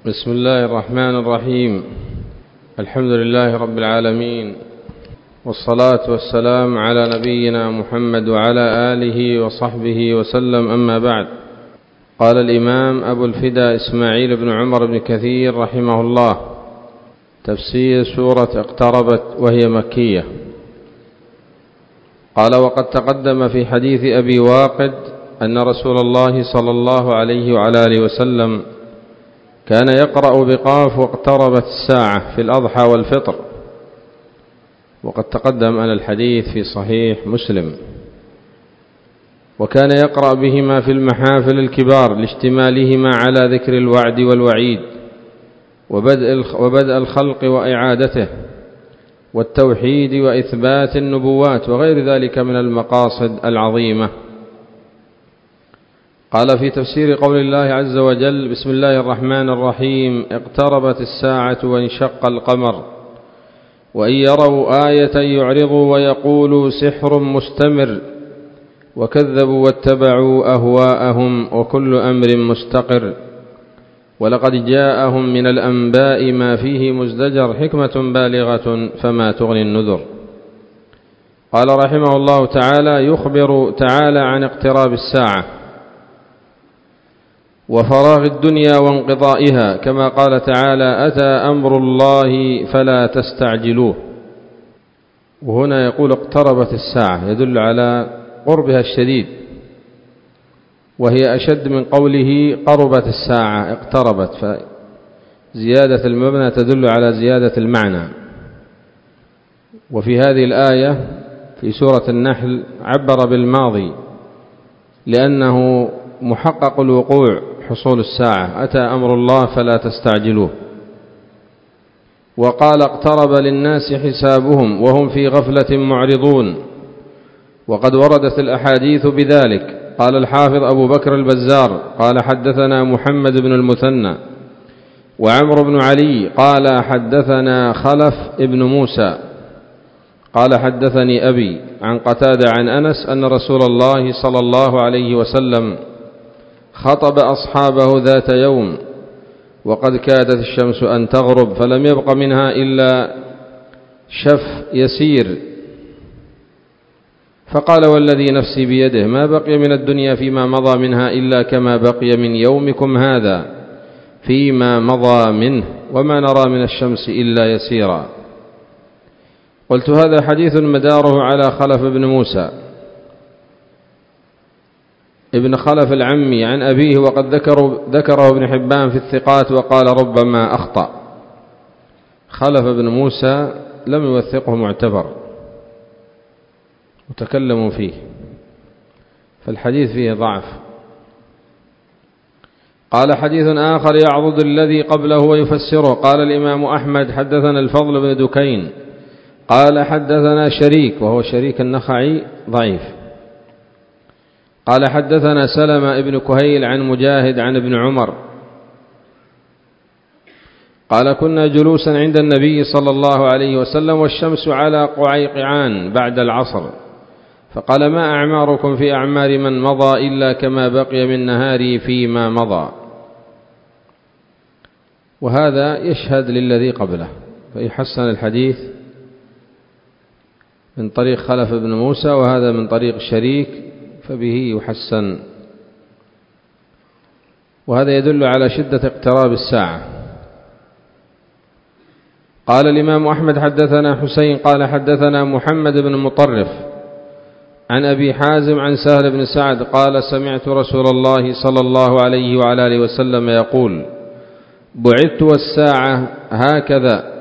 بسم الله الرحمن الرحيم. الحمد لله رب العالمين، والصلاة والسلام على نبينا محمد وعلى آله وصحبه وسلم، أما بعد. قال الإمام أبو الفدا إسماعيل بن عمر بن كثير رحمه الله: تفسير سورة اقتربت وهي مكية. قال: وقد تقدم في حديث أبي واقد أن رسول الله صلى الله عليه وعلى آله وسلم كان يقرأ بقاف واقتربت الساعة في الأضحى والفطر، وقد تقدم أن الحديث في صحيح مسلم. وكان يقرأ بهما في المحافل الكبار لاشتمالهما على ذكر الوعد والوعيد وبدء الخلق وإعادته والتوحيد وإثبات النبوات وغير ذلك من المقاصد العظيمة. قال في تفسير قول الله عز وجل: بسم الله الرحمن الرحيم: اقتربت الساعة وانشق القمر وإن يروا آية يعرضوا ويقولوا سحر مستمر وكذبوا واتبعوا أهواءهم وكل أمر مستقر ولقد جاءهم من الأنباء ما فيه مزدجر حكمة بالغة فما تغني النذر. قال رحمه الله تعالى: يخبر تعالى عن اقتراب الساعة وفراغ الدنيا وانقضائها، كما قال تعالى: أتى أمر الله فلا تستعجلوه. وهنا يقول اقتربت الساعة، يدل على قربها الشديد، وهي أشد من قوله قربت الساعة اقتربت، فزيادة المبنى تدل على زيادة المعنى. وفي هذه الآية في سورة النحل عبر بالماضي لأنه محقق الوقوع حصول الساعة، أتى أمر الله فلا تستعجلوه. وقال: اقترب للناس حسابهم وهم في غفلة معرضون، وقد وردت الأحاديث بذلك. قال الحافظ أبو بكر البزار قال: حدثنا محمد بن المثنى وعمر بن علي قال: حدثنا خلف ابن موسى قال: حدثني أبي عن قتادة عن أنس أن رسول الله صلى الله عليه وسلم خطب أصحابه ذات يوم وقد كادت الشمس أن تغرب فلم يبق منها إلا شف يسير، فقال: والذي نفسي بيده ما بقي من الدنيا فيما مضى منها إلا كما بقي من يومكم هذا فيما مضى منه، وما نرى من الشمس إلا يسيرا. قلت: هذا حديث مداره على خلف بن موسى ابن خلف العمي عن أبيه، وقد ذكره ابن حبان في الثقات وقال: ربما أخطأ. خلف بن موسى لم يوثقه معتبر وتكلموا فيه، فالحديث فيه ضعف. قال: حديث آخر يعضد الذي قبله ويفسره. قال الإمام أحمد: حدثنا الفضل بن دكين قال: حدثنا شريك، وهو شريك النخعي ضعيف، قال: حدثنا سلمة ابن كهيل عن مجاهد عن ابن عمر قال: كنا جلوسا عند النبي صلى الله عليه وسلم والشمس على قعيقعان بعد العصر، فقال: ما أعماركم في أعمار من مضى إلا كما بقي من نهاري فيما مضى. وهذا يشهد للذي قبله، فيحسن الحديث من طريق خلف بن موسى، وهذا من طريق شريك، فبه يحسن. وهذا يدل على شدة اقتراب الساعة. قال الإمام أحمد: حدثنا حسين قال: حدثنا محمد بن مطرف عن أبي حازم عن سهل بن سعد قال: سمعت رسول الله صلى الله عليه وعلى آله وسلم يقول: بعثت والساعة هكذا،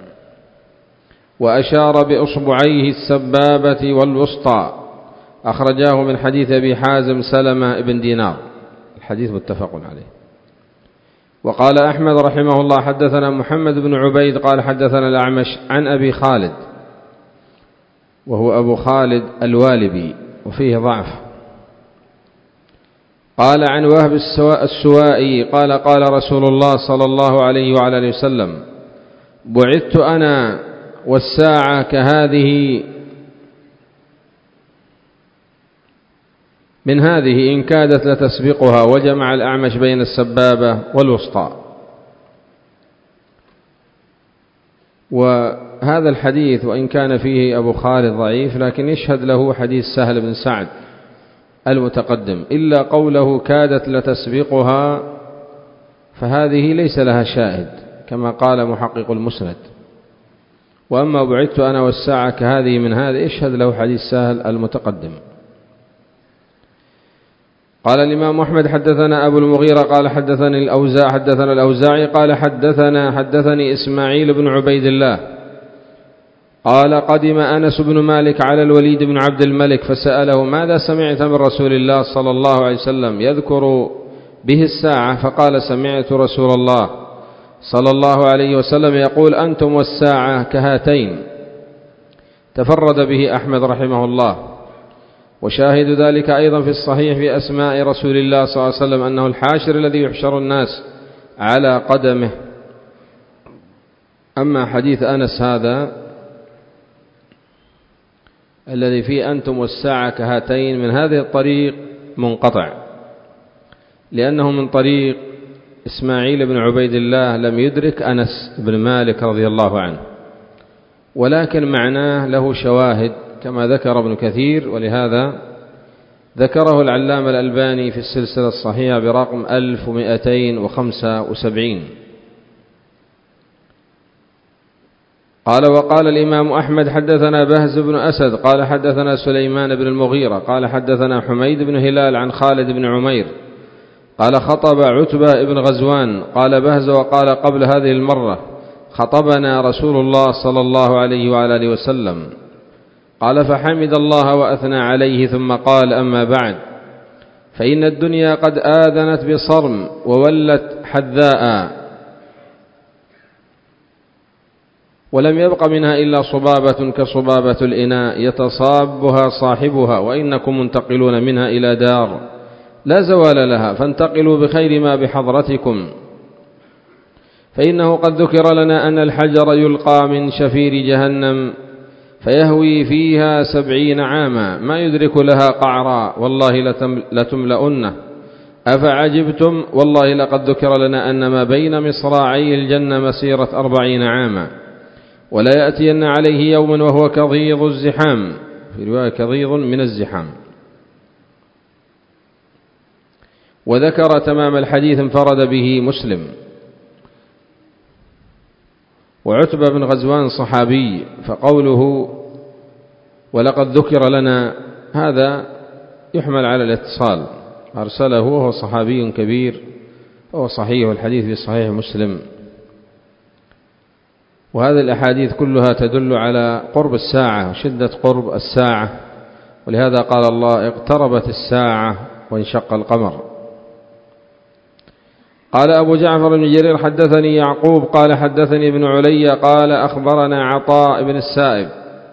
وأشار بأصبعيه السبابة والوسطى. أخرجاه من حديث أبي حازم سلمة بن دينار، الحديث متفق عليه. وقال أحمد رحمه الله: حدثنا محمد بن عبيد قال: حدثنا الأعمش عن أبي خالد، وهو أبو خالد الوالبي وفيه ضعف. قال عن وهب السوائي قال: قال رسول الله صلى الله عليه وعلى آله وسلم: بعثت أنا والساعة كهذه من هذه إن كادت لتسبقها. وجمع الأعمش بين السبابة والوسطى. وهذا الحديث وإن كان فيه أبو خالد ضعيف لكن يشهد له حديث سهل بن سعد المتقدم، إلا قوله كادت لتسبقها، فهذه ليس لها شاهد كما قال محقق المسند. وأما بعدت أنا والساعة كهذه من هذا يشهد له حديث سهل المتقدم. قال الإمام أحمد حدثنا أبو المغيرة قال حدثنا الأوزاعي قال حدثني إسماعيل بن عبيد الله قال قدم أنس بن مالك على الوليد بن عبد الملك فسأله ماذا سمعت من رسول الله صلى الله عليه وسلم يذكر به الساعة؟ فقال سمعت رسول الله صلى الله عليه وسلم يقول أنتم والساعة كهاتين. تفرد به أحمد رحمه الله. وشاهد ذلك أيضا في الصحيح في أسماء رسول الله صلى الله عليه وسلم أنه الحاشر الذي يحشر الناس على قدمه. أما حديث أنس هذا الذي فيه أنتم والساعة كهاتين من هذه الطريق منقطع، لأنه من طريق إسماعيل بن عبيد الله لم يدرك أنس بن مالك رضي الله عنه، ولكن معناه له شواهد كما ذكر ابن كثير، ولهذا ذكره العلامة الألباني في السلسلة الصحيحة برقم 1275. قال وقال الإمام أحمد حدثنا بهز بن أسد قال حدثنا سليمان بن المغيرة قال حدثنا حميد بن هلال عن خالد بن عمير قال خطب عتبة بن غزوان قال بهز وقال قبل هذه المرة خطبنا رسول الله صلى الله عليه وعلى آله وسلم. قال فحمد الله وأثنى عليه ثم قال أما بعد فإن الدنيا قد آذنت بصرم وولت حذاء، ولم يبق منها إلا صبابة كصبابة الإناء يتصابها صاحبها، وإنكم منتقلون منها إلى دار لا زوال لها، فانتقلوا بخير ما بحضرتكم. فإنه قد ذكر لنا أن الحجر يلقى من شفير جهنم فيهوي فيها 70 عاما ما يدرك لها قعرا، والله لتملؤنه. أفعجبتم والله لقد ذكر لنا أن ما بين مصراعي الجنة مسيرة 40 عاما، ولا يأتين عليه يوم وهو كضيض الزحام، في رواية كضيض من الزحام. وذكر تمام الحديث انفرد به مسلم. وعتبة بن غزوان صحابي، فقوله ولقد ذكر لنا هذا يحمل على الاتصال، أرسله وهو صحابي كبير، وهو صحيح الحديث في صحيح مسلم. وهذه الأحاديث كلها تدل على قرب الساعة وشدة قرب الساعة، ولهذا قال الله اقتربت الساعة وانشق القمر. قال أبو جعفر بن جرير حدثني يعقوب قال حدثني ابن علي قال أخبرنا عطاء بن السائب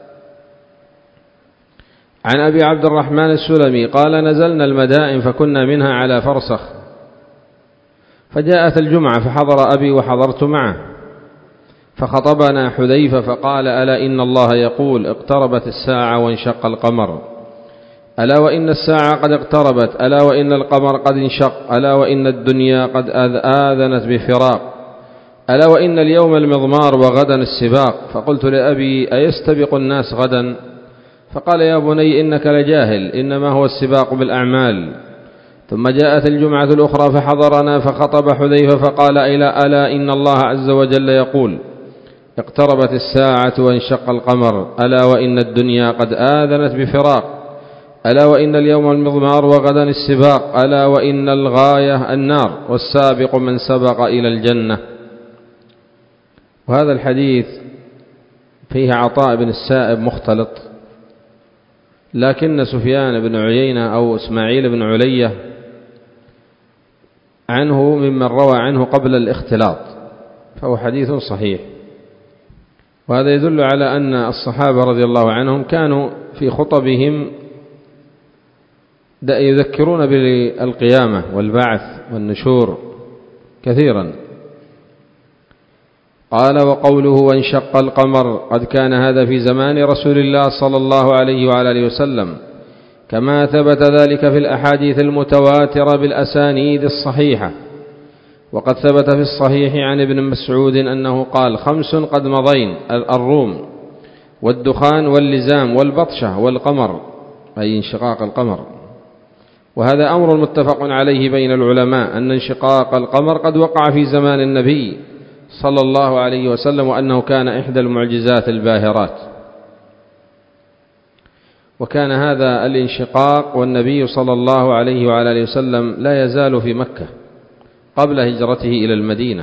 عن أبي عبد الرحمن السلمي قال نزلنا المدائن فكنا منها على فرسخ، فجاءت الجمعة فحضر أبي وحضرت معه، فخطبنا حذيفة فقال ألا إن الله يقول اقتربت الساعة وانشق القمر، ألا وإن الساعة قد اقتربت، ألا وإن القمر قد انشق، ألا وإن الدنيا قد آذنت بفراق، ألا وإن اليوم المضمار وغدا السباق. فقلت لأبي أيستبق الناس غدا؟ فقال يا بني إنك لجاهل، إنما هو السباق بالأعمال. ثم جاءت الجمعة الأخرى فحضرنا فخطب حذيفة فقال ألا إن الله عز وجل يقول اقتربت الساعة وانشق القمر، ألا وإن الدنيا قد آذنت بفراق، ألا وإن اليوم المضمار وغدا السباق، ألا وإن الغاية النار والسابق من سبق إلى الجنة. وهذا الحديث فيه عطاء بن السائب مختلط، لكن سفيان بن عيينة أو إسماعيل بن علية عنه ممن روى عنه قبل الاختلاط، فهو حديث صحيح. وهذا يدل على أن الصحابة رضي الله عنهم كانوا في خطبهم يذكرون بالقيامة والبعث والنشور كثيرا. قال وقوله وانشق القمر قد كان هذا في زمان رسول الله صلى الله عليه وعلى آله وسلم، كما ثبت ذلك في الأحاديث المتواترة بالأسانيد الصحيحة. وقد ثبت في الصحيح عن ابن مسعود أنه قال: 5 قد مضين: الروم والدخان واللزام والبطشة والقمر، أي انشقاق القمر. وهذا أمر متفق عليه بين العلماء أن انشقاق القمر قد وقع في زمان النبي صلى الله عليه وسلم، وأنه كان إحدى المعجزات الباهرات. وكان هذا الانشقاق والنبي صلى الله عليه وعلى آله وسلم لا يزال في مكة قبل هجرته إلى المدينة.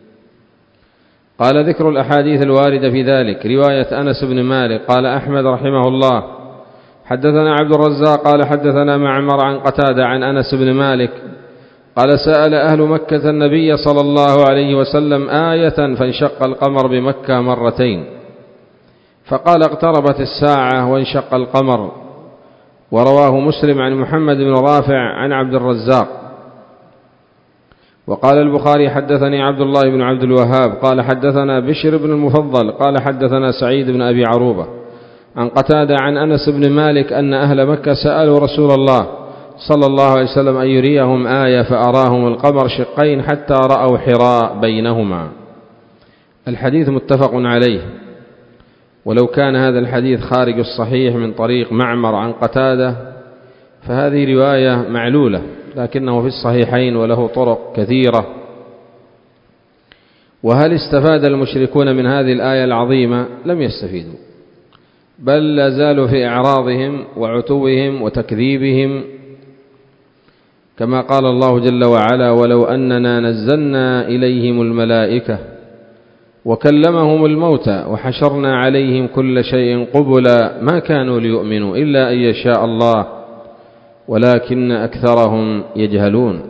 قال: ذكر الأحاديث الواردة في ذلك: رواية أنس بن مالك. قال أحمد رحمه الله: حدثنا عبد الرزاق قال حدثنا معمر عن قتادة عن أنس بن مالك قال: سأل أهل مكة النبي صلى الله عليه وسلم آية فانشق القمر بمكة 2 مرات، فقال: اقتربت الساعة وانشق القمر. ورواه مسلم عن محمد بن رافع عن عبد الرزاق. وقال البخاري: حدثني عبد الله بن عبد الوهاب قال حدثنا بشر بن المفضل قال حدثنا سعيد بن أبي عروبة عن قتادة عن أنس بن مالك أن أهل مكة سألوا رسول الله صلى الله عليه وسلم أن يريهم آية فأراهم القمر شقين حتى رأوا حراء بينهما. الحديث متفق عليه، ولو كان هذا الحديث خارج الصحيح من طريق معمر عن قتادة فهذه رواية معلولة، لكنه في الصحيحين وله طرق كثيرة. وهل استفاد المشركون من هذه الآية العظيمة؟ لم يستفيدوا، بل لا زالوا في إعراضهم وعتوهم وتكذيبهم، كما قال الله جل وعلا: ولو أننا نزلنا إليهم الملائكة وكلمهم الموتى وحشرنا عليهم كل شيء قبلا ما كانوا ليؤمنوا إلا أن يشاء الله ولكن أكثرهم يجهلون.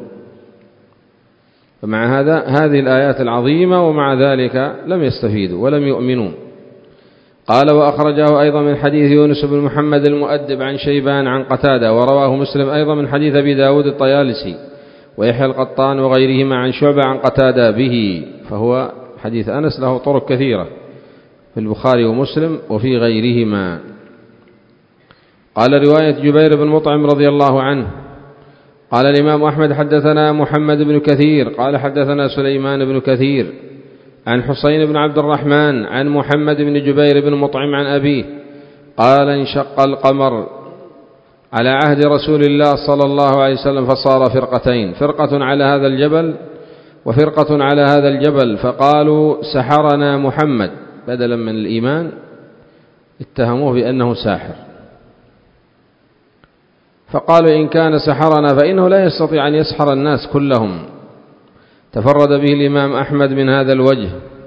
فمع هذه الآيات العظيمة ومع ذلك لم يستفيدوا ولم يؤمنوا. قال: وأخرجه أيضا من حديث يونس بن محمد المؤدب عن شيبان عن قتادة، ورواه مسلم أيضا من حديث أبي داود الطيالسي ويحيى القطان وغيرهما عن شعبة عن قتادة به. فهو حديث أنس له طرق كثيرة في البخاري ومسلم وفي غيرهما. قال: رواية جبير بن مطعم رضي الله عنه. قال الإمام أحمد: حدثنا محمد بن كثير قال حدثنا سليمان بن كثير عن حسين بن عبد الرحمن عن محمد بن جبير بن مطعم عن أبيه قال: انشق القمر على عهد رسول الله صلى الله عليه وسلم فصار فرقتين، فرقة على هذا الجبل وفرقة على هذا الجبل، فقالوا: سحرنا محمد، بدلا من الإيمان اتهموه بأنه ساحر، فقالوا: إن كان سحرنا فإنه لا يستطيع أن يسحر الناس كلهم. تفرد به الإمام أحمد من هذا الوجه،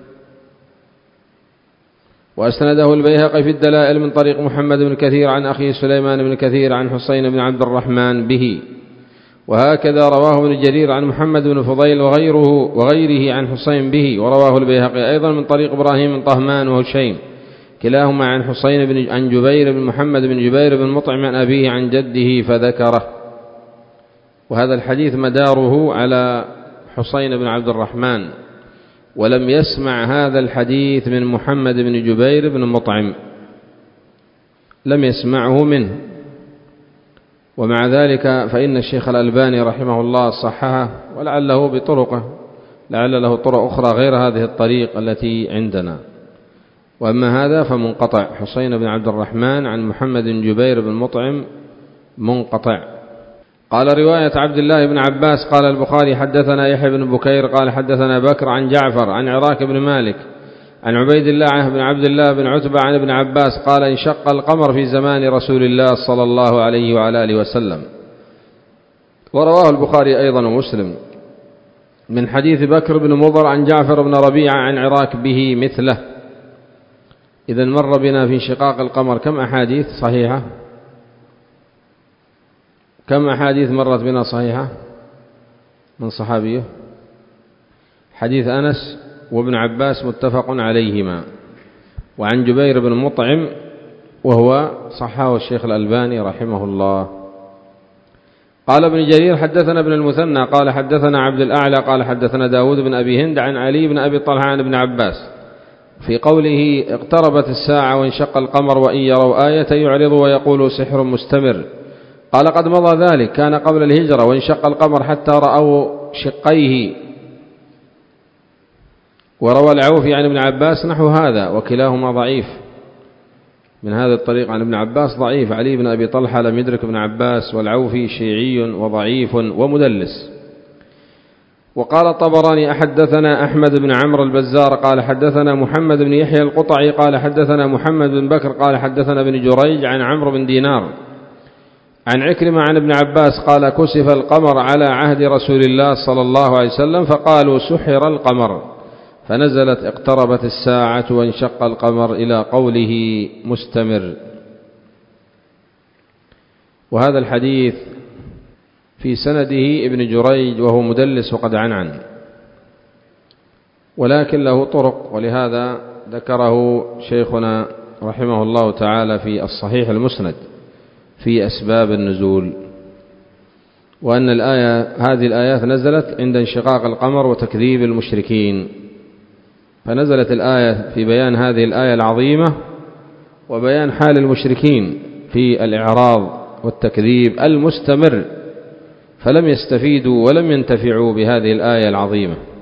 وأسنده البيهقي في الدلائل من طريق محمد بن كثير عن أخيه سليمان بن كثير عن حسين بن عبد الرحمن به. وهكذا رواه ابن جرير عن محمد بن فضيل وغيره عن حسين به. ورواه البيهقي أيضا من طريق إبراهيم بن طهمان وهشيم كلاهما عن حسين عن جبير بن محمد بن جبير بن مطعم عن أبيه عن جده فذكره. وهذا الحديث مداره على حسين بن عبد الرحمن، ولم يسمع هذا الحديث من محمد بن جبير بن مطعم، لم يسمعه منه. ومع ذلك فإن الشيخ الألباني رحمه الله صححه، ولعله بطرقه، لعل له طرق أخرى غير هذه الطريق التي عندنا. وأما هذا فمنقطع، حسين بن عبد الرحمن عن محمد بن جبير بن مطعم منقطع. قال: رواية عبد الله بن عباس. قال البخاري: حدثنا يحيى بن بكير قال حدثنا بكر عن جعفر عن عراك بن مالك عن عبيد الله بن عبد الله بن عتبة عن ابن عباس قال: انشق القمر في زمان رسول الله صلى الله عليه وعلى آله وسلم. ورواه البخاري أيضا ومسلم من حديث بكر بن مضر عن جعفر بن ربيعة عن عراك به مثله. إذن مر بنا في انشقاق القمر كم أحاديث صحيحة؟ كم أحاديث مرت بنا صحيحة من صحابيه؟ حديث أنس وابن عباس متفق عليهما، وعن جبير بن مطعم وهو صححه الشيخ الألباني رحمه الله. قال ابن جرير: حدثنا ابن المثنى قال حدثنا عبد الأعلى قال حدثنا داود بن أبي هند عن علي بن أبي طلحة عن ابن عباس في قوله: اقتربت الساعة وانشق القمر وإن يروا آية يعرضوا ويقولوا سحر مستمر. قال: قد مضى ذلك، كان قبل الهجرة، وانشق القمر حتى رأوا شقيه وروى العوفي عن ابن عباس نحو هذا وكلاهما ضعيف. من هذا الطريق عن ابن عباس ضعيف. علي بن أبي طلحة لم يدرك ابن عباس، والعوفي شيعي وضعيف ومدلس. وقال الطبراني أحدثنا أحمد بن عمرو البزار قال حدثنا محمد بن يحيى القطعي قال حدثنا محمد بن بكر قال حدثنا ابن جريج عن عمرو بن دينار عن عكرمة عن ابن عباس قال كسف القمر على عهد رسول الله صلى الله عليه وسلم فقالوا سحر القمر، فنزلت اقتربت الساعة وانشق القمر إلى قوله مستمر. وهذا الحديث في سنده ابن جريج وهو مدلس وقد عنعن، ولكن له طرق، ولهذا ذكره شيخنا رحمه الله تعالى في الصحيح المسند في أسباب النزول، وأن هذه الآيات نزلت عند انشقاق القمر وتكذيب المشركين، فنزلت الآية في بيان هذه الآية العظيمة وبيان حال المشركين في الإعراض والتكذيب المستمر، فلم يستفيدوا ولم ينتفعوا بهذه الآية العظيمة.